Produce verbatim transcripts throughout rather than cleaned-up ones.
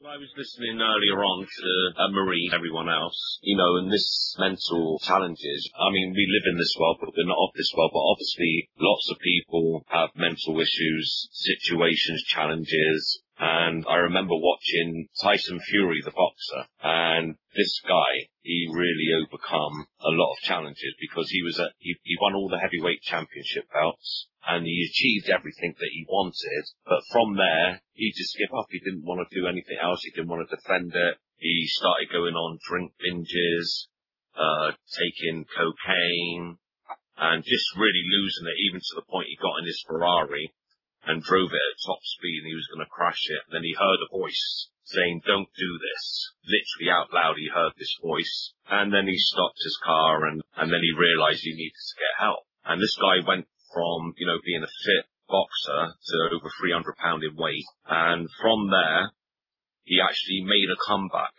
Well, I was listening earlier on to uh, Marie, everyone else, you know, and this mental challenges. I mean, we live in this world, but we're not of this world. But obviously, lots of people have mental issues, situations, challenges. And I remember watching Tyson Fury, the boxer, and this guy, he really overcome a lot of challenges because he was a, he, he won all the heavyweight championship belts and he achieved everything that he wanted. But from there, he just gave up. He didn't want to do anything else. He didn't want to defend it. He started going on drink binges, uh, taking cocaine and just really losing it, even to the point he got in his Ferrari and drove it at top speed and he was going to crash it. And then he heard a voice saying, "Don't do this." Literally out loud, he heard this voice. And then he stopped his car and, and then he realized he needed to get help. And this guy went from, you know, being a fit boxer to over three hundred pounds in weight. And from there, he actually made a comeback.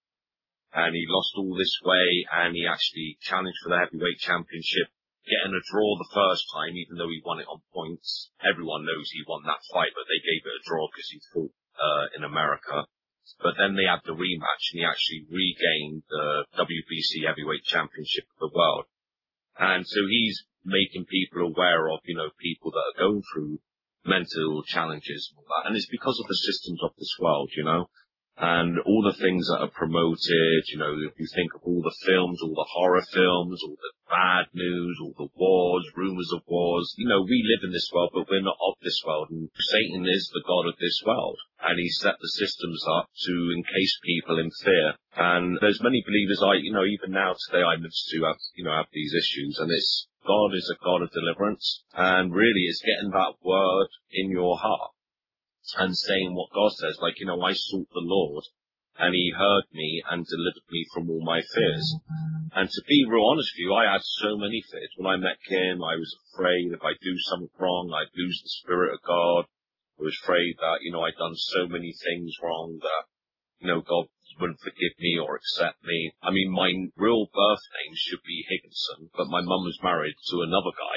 And he lost all this weight and he actually challenged for the heavyweight championship, getting a draw the first time, even though he won it on points. Everyone knows he won that fight, but they gave it a draw because he fought uh, in America. But then they had the rematch, and he actually regained the W B C Heavyweight Championship of the world. And so he's making people aware of, you know, people that are going through mental challenges and all that. And it's because of the systems of this world, you know. And all the things that are promoted, you know, if you think of all the films, all the horror films, all the bad news, all the wars, rumors of wars, you know, we live in this world, but we're not of this world. And Satan is the god of this world. And he set the systems up to encase people in fear. And there's many believers, I, you know, even now today I minister to have, you know, have these issues. And it's, God is a God of deliverance. And really it's getting that word in your heart and saying what God says, like, you know, I sought the Lord and he heard me and delivered me from all my fears. And to be real honest with you, I had so many fears. When I met Kim, I was afraid if I do something wrong, I'd lose the Spirit of God. I was afraid that, you know, I'd done so many things wrong that, you know, God wouldn't forgive me or accept me. I mean, my real birth name should be Higginson, but my mum was married to another guy.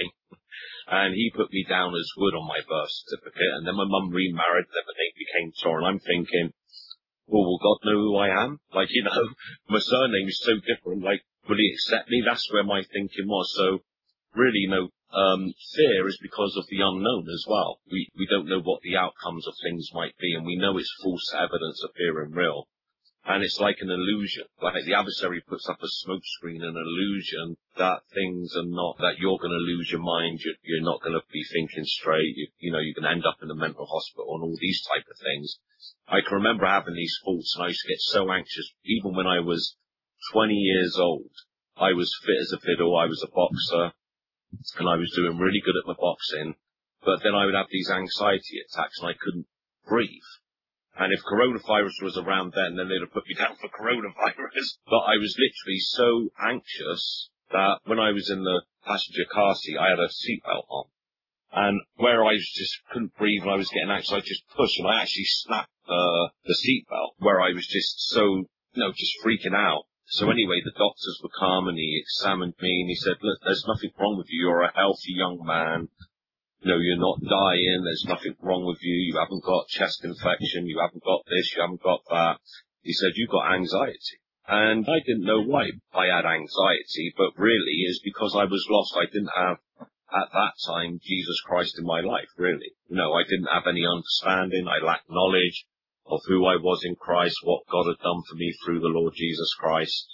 And he put me down as Wood on my birth certificate. And then my mum remarried, then the name became Tor. And I'm thinking, well, will God know who I am? Like, you know, my surname is so different. Like, will he accept me? That's where my thinking was. So really, you know, um, fear is because of the unknown as well. We, we don't know what the outcomes of things might be. And we know it's false evidence appearing real. And it's like an illusion. Like the adversary puts up a smoke screen, an illusion that things are not, that you're going to lose your mind, you're, you're not going to be thinking straight, you, you know, you're going to end up in a mental hospital and all these type of things. I can remember having these thoughts and I used to get so anxious. Even when I was twenty years old, I was fit as a fiddle, I was a boxer, and I was doing really good at my boxing. But then I would have these anxiety attacks and I couldn't breathe. And if coronavirus was around then, then they'd have put me down for coronavirus. But I was literally so anxious that when I was in the passenger car seat, I had a seatbelt on. And where I just couldn't breathe and I was getting anxious, I just pushed and I actually snapped uh, the seatbelt where I was just so, you know, just freaking out. So anyway, the doctors were calm and he examined me and he said, look, there's nothing wrong with you. You're a healthy young man. No, you're not dying. There's nothing wrong with you. You haven't got chest infection. You haven't got this. You haven't got that. He said, you've got anxiety. And I didn't know why I had anxiety, but really it's because I was lost. I didn't have, at that time, Jesus Christ in my life, really. No, I didn't have any understanding. I lacked knowledge of who I was in Christ, what God had done for me through the Lord Jesus Christ.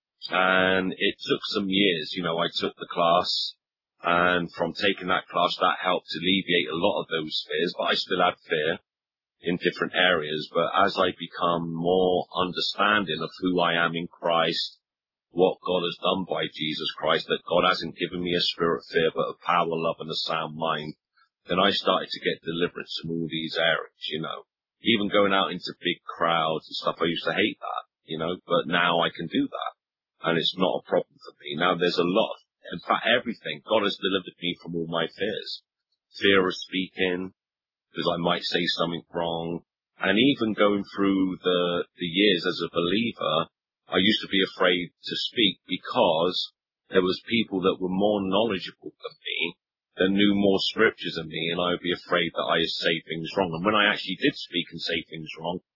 And it took some years. You know, I took the class. And from taking that class, that helped alleviate a lot of those fears, but I still had fear in different areas. But as I become more understanding of who I am in Christ, what God has done by Jesus Christ, that God hasn't given me a spirit of fear, but of power, love, and a sound mind, then I started to get deliverance from all these areas, you know. Even going out into big crowds and stuff, I used to hate that, you know, but now I can do that. And it's not a problem for me. Now there's a lot of In fact, everything. God has delivered me from all my fears. Fear of speaking, because I might say something wrong. And even going through the, the years as a believer, I used to be afraid to speak because there was people that were more knowledgeable than me, that knew more scriptures than me, and I would be afraid that I would say things wrong. And when I actually did speak and say things wrong,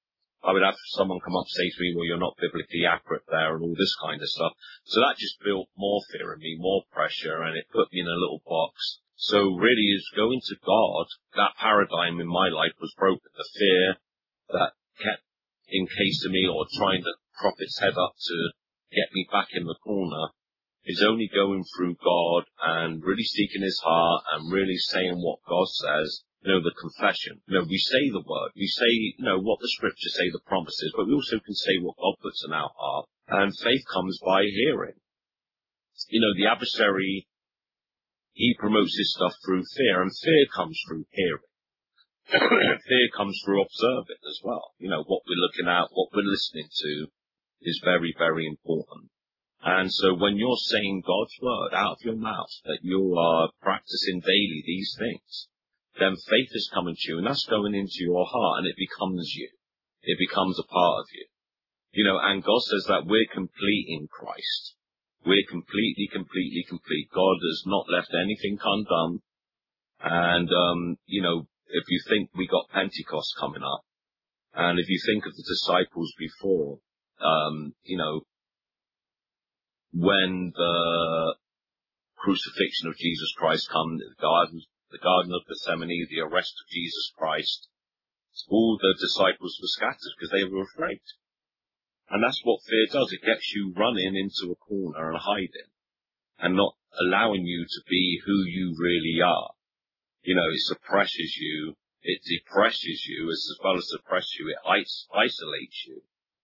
I would have someone come up and say to me, well, you're not biblically accurate there and all this kind of stuff. So that just built more fear in me, more pressure, and it put me in a little box. So really is going to God, that paradigm in my life was broken. The fear that kept encasing me or trying to prop its head up to get me back in the corner is only going through God and really seeking his heart and really saying what God says. You know, the confession. You know, we say the word. We say, you know, what the scriptures say, the promises, but we also can say what God puts in our heart. And faith comes by hearing. You know, the adversary, he promotes his stuff through fear, and fear comes through hearing. Fear comes through observing as well. You know, what we're looking at, what we're listening to is very, very important. And so when you're saying God's word out of your mouth, that you are practicing daily these things, then faith is coming to you, and that's going into your heart, and it becomes you. It becomes a part of you. You know, and God says that we're complete in Christ. We're completely, completely complete. God has not left anything undone. And, um, you know, if you think we got Pentecost coming up, and if you think of the disciples before, um, you know, when the crucifixion of Jesus Christ comes, the garden, the Garden of Gethsemane, the arrest of Jesus Christ, all the disciples were scattered because they were afraid. And that's what fear does. It gets you running into a corner and hiding and not allowing you to be who you really are. You know, it suppresses you. It depresses you as well as suppresses you. It is- isolates you.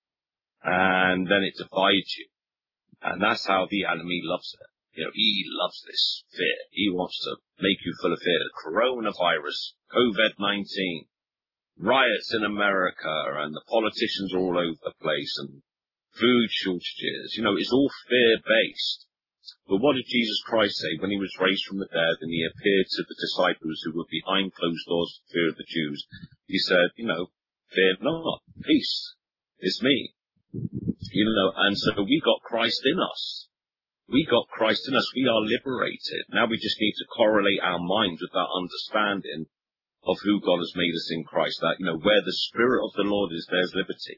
And then it divides you. And that's how the enemy loves it. You know, he loves this fear. He wants to make you full of fear. Coronavirus, COVID nineteen, riots in America, and the politicians are all over the place, and food shortages. You know, it's all fear-based. But what did Jesus Christ say when he was raised from the dead and he appeared to the disciples who were behind closed doors for fear of the Jews? He said, you know, fear not, peace, it's me. You know, and so we got Christ in us. We got Christ in us. We are liberated. Now we just need to correlate our minds with that understanding of who God has made us in Christ. That, you know, where the Spirit of the Lord is, there's liberty.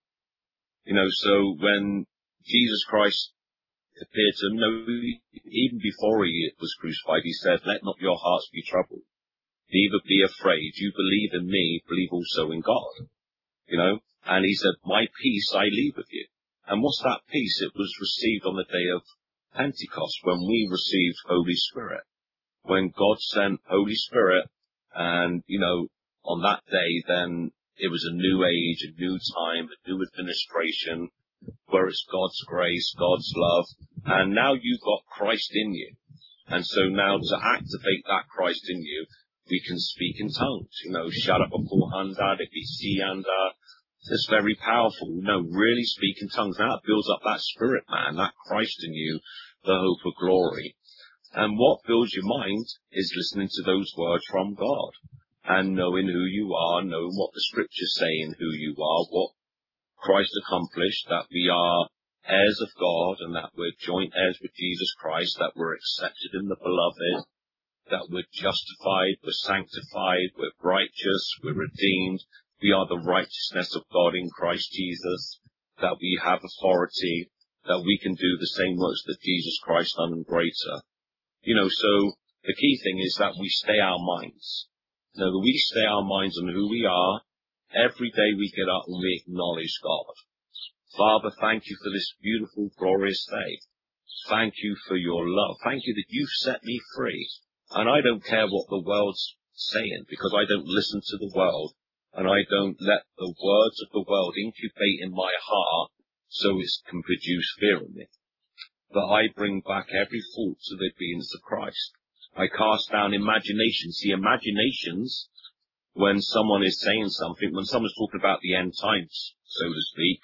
You know, so when Jesus Christ appeared to him, you know, even before he was crucified, he said, let not your hearts be troubled. Neither be afraid. You believe in me, believe also in God. You know, and he said, my peace I leave with you. And what's that peace? It was received on the day of Pentecost, when we received Holy Spirit, when God sent Holy Spirit, and, you know, on that day, then it was a new age, a new time, a new administration, where it's God's grace, God's love, and now you've got Christ in you. And so now to activate that Christ in you, we can speak in tongues, you know, Shadabakuhanda, Debisianda. It's very powerful, you know, really speak in tongues. Now it builds up that spirit, man, that Christ in you, the hope of glory. And what builds your mind is listening to those words from God and knowing who you are, knowing what the scriptures say and who you are, what Christ accomplished, that we are heirs of God and that we're joint heirs with Jesus Christ, that we're accepted in the beloved, that we're justified, we're sanctified, we're righteous, we're redeemed. We are the righteousness of God in Christ Jesus, that we have authority, that we can do the same works that Jesus Christ done and greater. You know, so the key thing is that we stay our minds. You know, that we stay our minds on who we are. Every day we get up and we acknowledge God. Father, thank you for this beautiful, glorious day. Thank you for your love. Thank you that you've set me free. And I don't care what the world's saying, because I don't listen to the world. And I don't let the words of the world incubate in my heart so it can produce fear in me. But I bring back every thought to the obedience of Christ. I cast down imaginations. See, imaginations, when someone is saying something, when someone's talking about the end times, so to speak,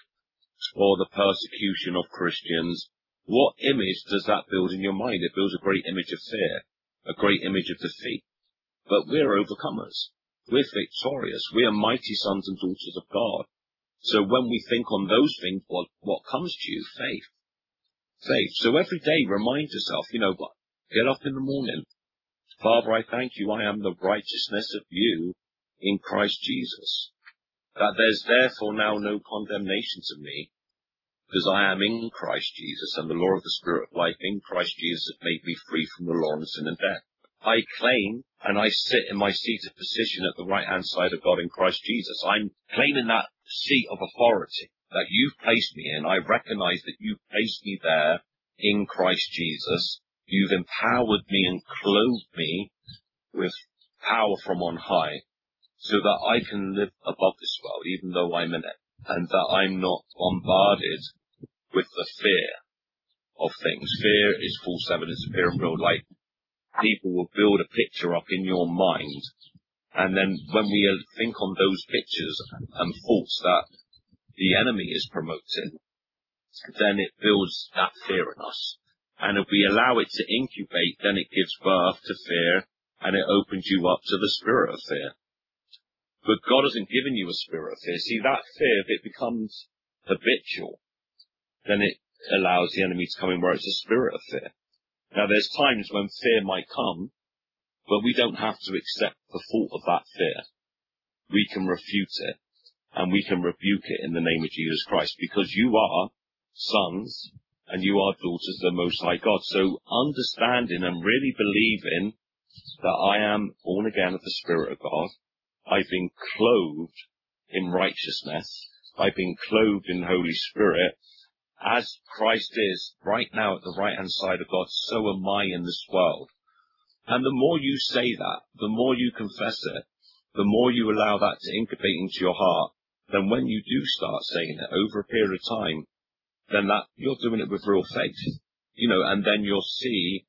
or the persecution of Christians, what image does that build in your mind? It builds a great image of fear, a great image of defeat. But we're overcomers. We're victorious. We are mighty sons and daughters of God. So when we think on those things, what, what comes to you? Faith. Faith. So every day remind yourself, you know what? Get up in the morning. Father, I thank you. I am the righteousness of you in Christ Jesus. that there's therefore now no condemnation to me, because I am in Christ Jesus, and the law of the Spirit of life in Christ Jesus has made me free from the law of sin and death. I claim, and I sit in my seated position at the right-hand side of God in Christ Jesus. I'm claiming that seat of authority that you've placed me in. I recognize that you've placed me there in Christ Jesus. You've empowered me and clothed me with power from on high, so that I can live above this world, even though I'm in it, and that I'm not bombarded with the fear of things. Fear is false evidence of appearing real. Like, people will build a picture up in your mind, and then when we think on those pictures and thoughts that the enemy is promoting, then it builds that fear in us. And if we allow it to incubate, then it gives birth to fear, and it opens you up to the spirit of fear. But God hasn't given you a spirit of fear. See, that fear, if it becomes habitual, then it allows the enemy to come in where it's a spirit of fear. Now, there's times when fear might come, but we don't have to accept the fault of that fear. We can refute it, and we can rebuke it in the name of Jesus Christ, because you are sons and you are daughters of the Most High God. So understanding and really believing that I am born again of the Spirit of God, I've been clothed in righteousness, I've been clothed in Holy Spirit, as Christ is right now at the right-hand side of God, so am I in this world. And the more you say that, the more you confess it, the more you allow that to incubate into your heart, then when you do start saying it over a period of time, then that you're doing it with real faith, you know, and then you'll see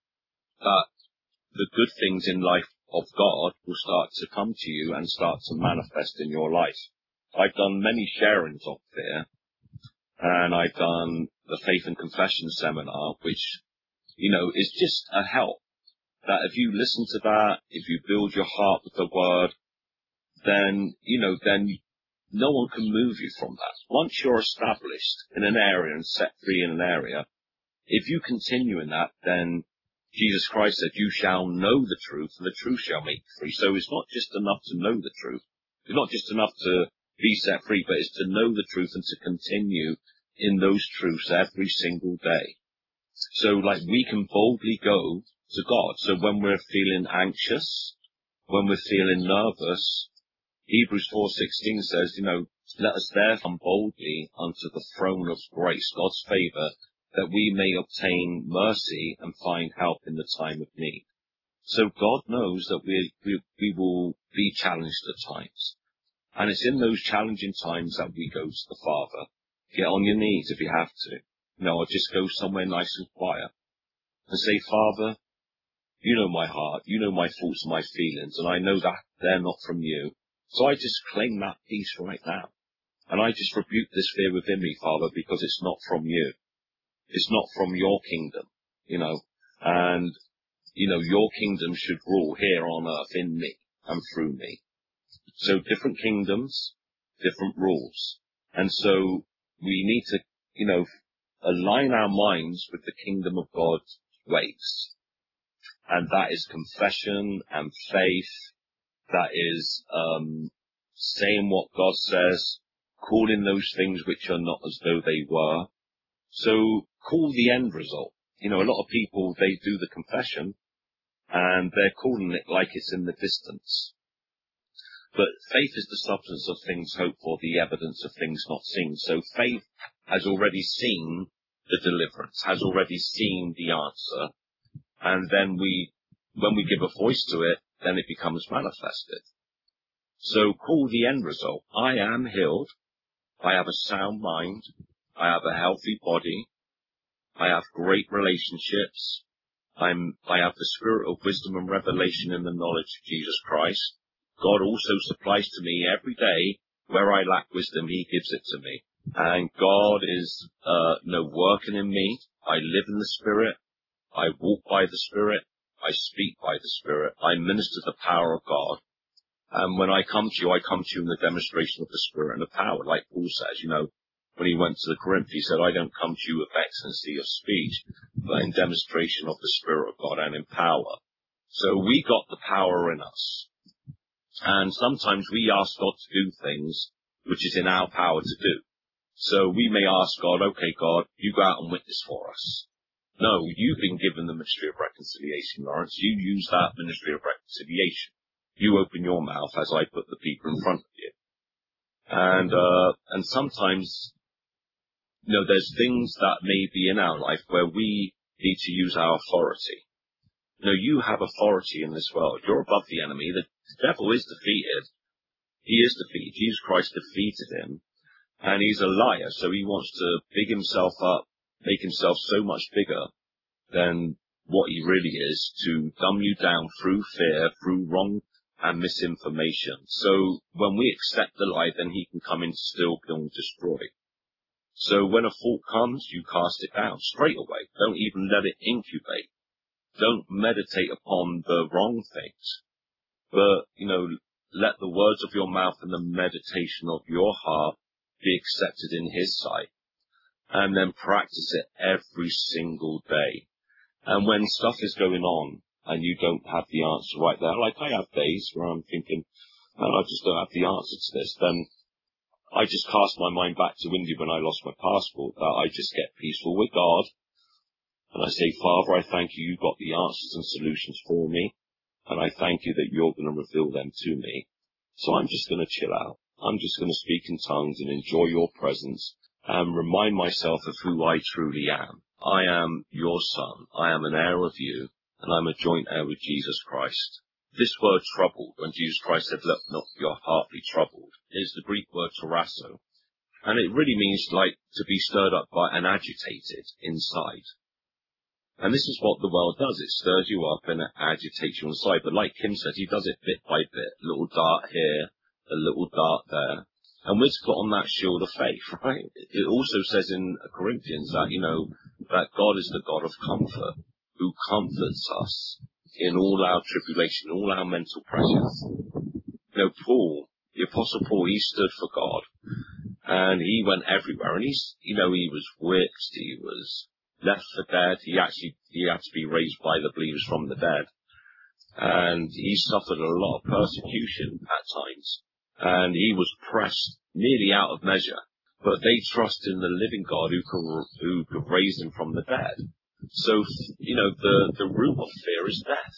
that the good things in life of God will start to come to you and start to manifest in your life. I've done many sharings of fear, and I've done the Faith and Confession seminar, which, you know, is just a help. That if you listen to that, if you build your heart with the word, then, you know, then no one can move you from that. Once you're established in an area and set free in an area, if you continue in that, then Jesus Christ said, you shall know the truth, and the truth shall make you free. So it's not just enough to know the truth. It's not just enough to be set free, but it's to know the truth and to continue in those truths every single day. So, like, we can boldly go to God. So when we're feeling anxious, when we're feeling nervous, Hebrews four sixteen says, you know, let us therefore come boldly unto the throne of grace, God's favour, that we may obtain mercy and find help in the time of need. So God knows that we, we, we will be challenged at times. And it's in those challenging times that we go to the Father. Get on your knees if you have to. You know, or just go somewhere nice and quiet and say, Father, you know my heart, you know my thoughts and my feelings, and I know that they're not from you. So I just claim that peace right now. And I just rebuke this fear within me, Father, because it's not from you. It's not from your kingdom, you know, and, you know, your kingdom should rule here on earth in me and through me. So different kingdoms, different rules. And so we need to, you know, align our minds with the kingdom of God's ways. And that is confession and faith. That is um, saying what God says, calling those things which are not as though they were. So call the end result. You know, a lot of people, they do the confession and they're calling it like it's in the distance. But faith is the substance of things hoped for, the evidence of things not seen. So faith has already seen the deliverance, has already seen the answer. And then we, when we give a voice to it, then it becomes manifested. So call the end result. I am healed. I have a sound mind. I have a healthy body. I have great relationships. I'm, I have the spirit of wisdom and revelation in the knowledge of Jesus Christ. God also supplies to me every day where I lack wisdom, he gives it to me. And God is, uh, no working in me. I live in the Spirit. I walk by the Spirit. I speak by the Spirit. I minister the power of God. And when I come to you, I come to you in the demonstration of the Spirit and the power, like Paul says, you know, when he went to the Corinth, he said, I don't come to you with excellency of speech, but in demonstration of the Spirit of God and in power. So we got the power in us. And sometimes we ask God to do things which is in our power to do. So we may ask God, okay, God, you go out and witness for us. No, you've been given the ministry of reconciliation, Lawrence. You use that ministry of reconciliation. You open your mouth as I put the people in front of you. And, uh, and sometimes, you know, there's things that may be in our life where we need to use our authority. You know, you have authority in this world. You're above the enemy. The, the devil is defeated. He is defeated. Jesus Christ defeated him. And he's a liar, so he wants to big himself up, make himself so much bigger than what he really is, to dumb you down through fear, through wrong and misinformation. So when we accept the lie, then he can come in to steal, kill, and destroy. So when a thought comes, you cast it down straight away. Don't even let it incubate. Don't meditate upon the wrong things. But, you know, let the words of your mouth and the meditation of your heart be accepted in his sight. And then practice it every single day. And when stuff is going on and you don't have the answer right there, like I have days where I'm thinking, man, I just don't have the answer to this, then I just cast my mind back to India when I lost my passport, that I just get peaceful with God. And I say, Father, I thank you, you've got the answers and solutions for me. And I thank you that you're going to reveal them to me. So I'm just going to chill out. I'm just going to speak in tongues and enjoy your presence and remind myself of who I truly am. I am your son. I am an heir of you, and I'm a joint heir with Jesus Christ. This word troubled, when Jesus Christ said, let not your heart be troubled, is the Greek word tarasso. And it really means like to be stirred up by and agitated inside. And this is what the world does. It stirs you up and it agitates you inside. But like Kim said, he does it bit by bit. A little dart here, a little dart there. And we're to put on that shield of faith, right? It also says in Corinthians that, you know, that God is the God of comfort, who comforts us in all our tribulation, all our mental pressures. You know, Paul, the Apostle Paul, he stood for God. And he went everywhere. And he's, you know, he was whipped, he was left for dead. He actually, he had to be raised by the believers from the dead. And he suffered a lot of persecution at times. And he was pressed nearly out of measure. But they trust in the living God who could, who could raise them from the dead. So, you know, the, the root of fear is death.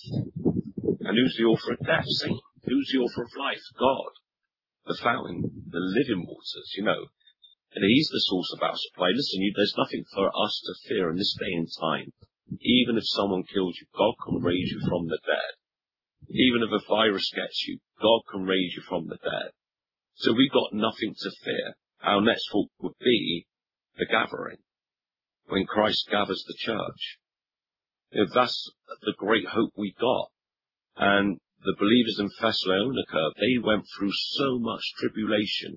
And who's the author of death? Satan. Who's the author of life? God. The fountain, the living waters, you know. And he's the source of our supply. Listen, you, there's nothing for us to fear in this day and time. Even if someone kills you, God can raise you from the dead. Even if a virus gets you, God can raise you from the dead. So we've got nothing to fear. Our next thought would be the gathering, when Christ gathers the church. You know, that's the great hope we got. And the believers in Thessalonica, they went through so much tribulation,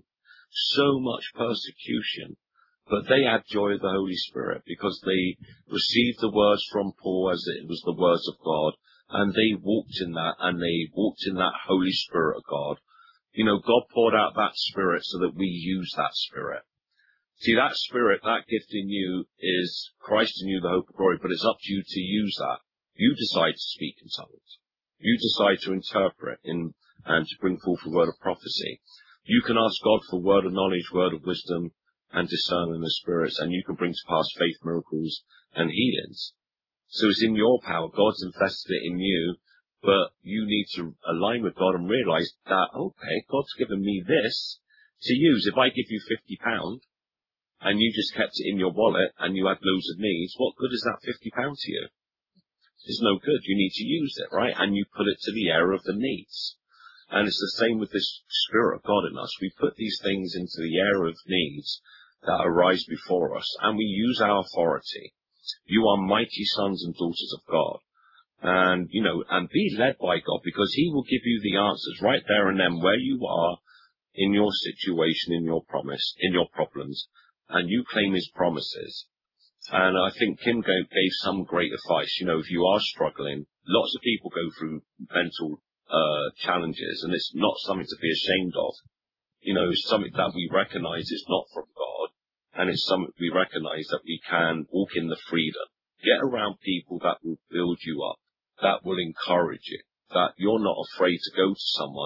so much persecution, but they had joy of the Holy Spirit because they received the words from Paul as it was the words of God, and they walked in that, and they walked in that Holy Spirit of God. You know, God poured out that Spirit so that we use that Spirit. See, that Spirit, that gift in you is Christ in you, the hope of glory, but it's up to you to use that. You decide to speak in tongues. You decide to interpret in, and to bring forth a word of prophecy. You can ask God for word of knowledge, word of wisdom, and discerning the spirits, and you can bring to pass faith, miracles, and healings. So it's in your power. God's invested it in you, but you need to align with God and realize that, okay, God's given me this to use. If I give you fifty pounds, and you just kept it in your wallet, and you had loads of needs, what good is that fifty pounds to you? It's no good. You need to use it, right? And you put it to the area of the needs. And it's the same with this Spirit of God in us. We put these things into the area of needs that arise before us, and we use our authority. You are mighty sons and daughters of God. And, you know, and be led by God, because he will give you the answers right there and then where you are in your situation, in your promise, in your problems, and you claim his promises. And I think Kim gave, gave some great advice. You know, if you are struggling, lots of people go through mental uh challenges, and it's not something to be ashamed of. You know, it's something that we recognize is not from God, and it's something we recognize that we can walk in the freedom. Get around people that will build you up, that will encourage you, that you're not afraid to go to someone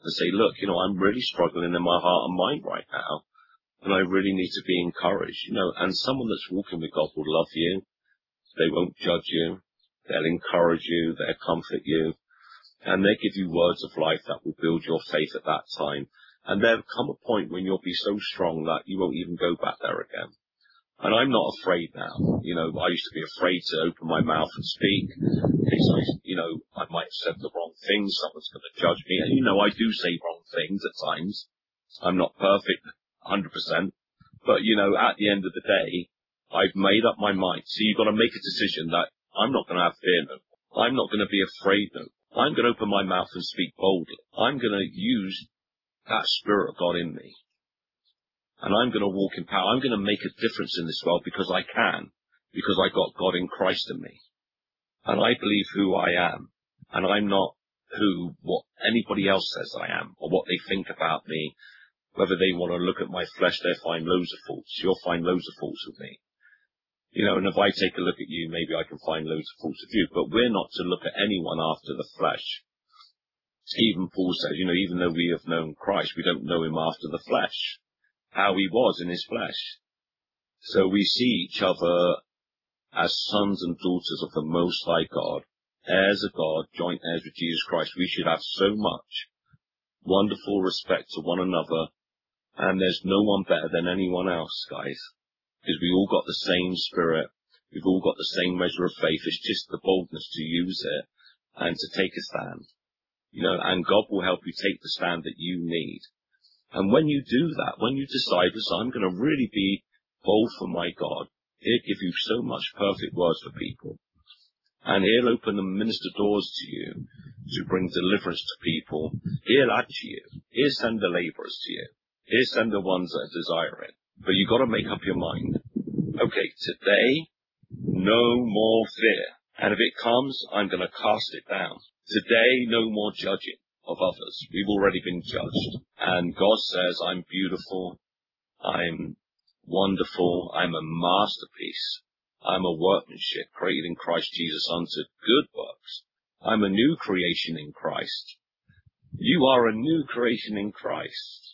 and say, look, you know, I'm really struggling in my heart and mind right now, and I really need to be encouraged, you know, and someone that's walking with God will love you. They won't judge you. They'll encourage you. They'll comfort you. And they'll give you words of life that will build your faith at that time. And there'll come a point when you'll be so strong that you won't even go back there again. And I'm not afraid now. You know, I used to be afraid to open my mouth and speak. Because I, you know, I might have said the wrong thing. Someone's going to judge me. And, you know, I do say wrong things at times. I'm not perfect, one hundred percent. But, you know, at the end of the day, I've made up my mind. So you've got to make a decision that I'm not going to have fear no more. I'm not going to be afraid no more. I'm going to open my mouth and speak boldly. I'm going to use that Spirit of God in me. And I'm going to walk in power. I'm going to make a difference in this world because I can, because I got God in Christ in me. And I believe who I am. And I'm not who, what anybody else says I am, or what they think about me. Whether they want to look at my flesh, they'll find loads of faults. You'll find loads of faults with me. You know, and if I take a look at you, maybe I can find loads of faults with you. But we're not to look at anyone after the flesh. Even Paul says, you know, even though we have known Christ, we don't know him after the flesh. How he was in his flesh. So we see each other as sons and daughters of the Most High God, heirs of God, joint heirs with Jesus Christ. We should have so much wonderful respect to one another, and there's no one better than anyone else, guys, because we all got the same spirit, we've all got the same measure of faith. It's just the boldness to use it and to take a stand, you know, and God will help you take the stand that you need. And when you do that, when you decide, listen, I'm going to really be bold for my God, he'll give you so much perfect words for people. And he'll open and minister doors to you to bring deliverance to people. He'll add to you. He'll send the laborers to you. He'll send the ones that desire it. But you've got to make up your mind. Okay, today, no more fear. And if it comes, I'm going to cast it down. Today, no more judging of others. We've already been judged. And God says, I'm beautiful, I'm wonderful, I'm a masterpiece, I'm a workmanship created in Christ Jesus unto good works. I'm a new creation in Christ. You are a new creation in Christ.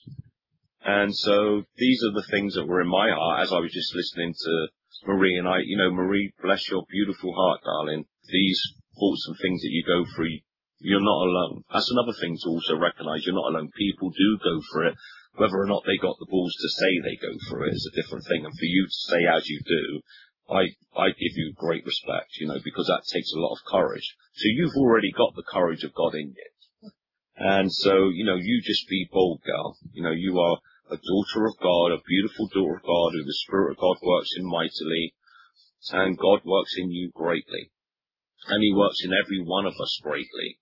And so these are the things that were in my heart as I was just listening to Marie. And I, you know, Marie, bless your beautiful heart, darling. These thoughts and things that you go through, you're not alone. That's another thing to also recognize. You're not alone. People do go for it. Whether or not they got the balls to say they go for it is a different thing. And for you to say as you do, I, I give you great respect, you know, because that takes a lot of courage. So you've already got the courage of God in you. And so, you know, you just be bold, girl. You know, you are a daughter of God, a beautiful daughter of God, who the Spirit of God works in mightily. And God works in you greatly. And he works in every one of us greatly.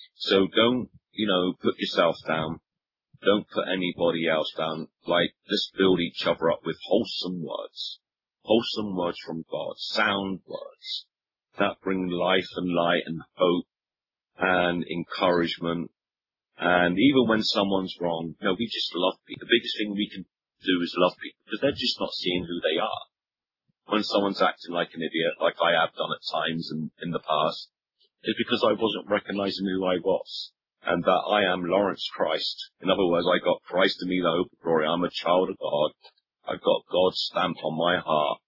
So don't, you know, put yourself down. Don't put anybody else down. Like, let's build each other up with wholesome words. Wholesome words from God. Sound words that bring life and light and hope and encouragement. And even when someone's wrong, you know, we just love people. The biggest thing we can do is love people because they're just not seeing who they are. When someone's acting like an idiot, like I have done at times in, in the past, it's because I wasn't recognizing who I was and that I am Lawrence Christ. In other words, I got Christ in me, the hope of glory. I'm a child of God. I've got God's stamp on my heart,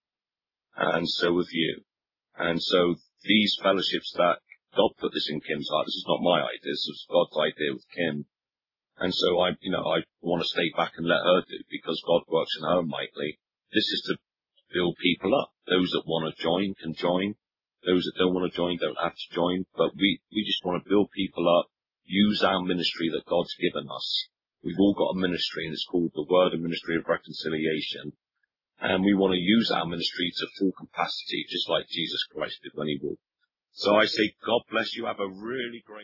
and so have you. And so these fellowships that God put this in Kim's heart, this is not my idea, this is God's idea with Kim. And so I, you know, I want to stay back and let her do because God works in her mightily. This is to build people up. Those that want to join can join. Those that don't want to join don't have to join. But we, we just want to build people up, use our ministry that God's given us. We've all got a ministry, and it's called the Word and Ministry of Reconciliation. And we want to use our ministry to full capacity, just like Jesus Christ did when he walked. So I say, God bless you. Have a really great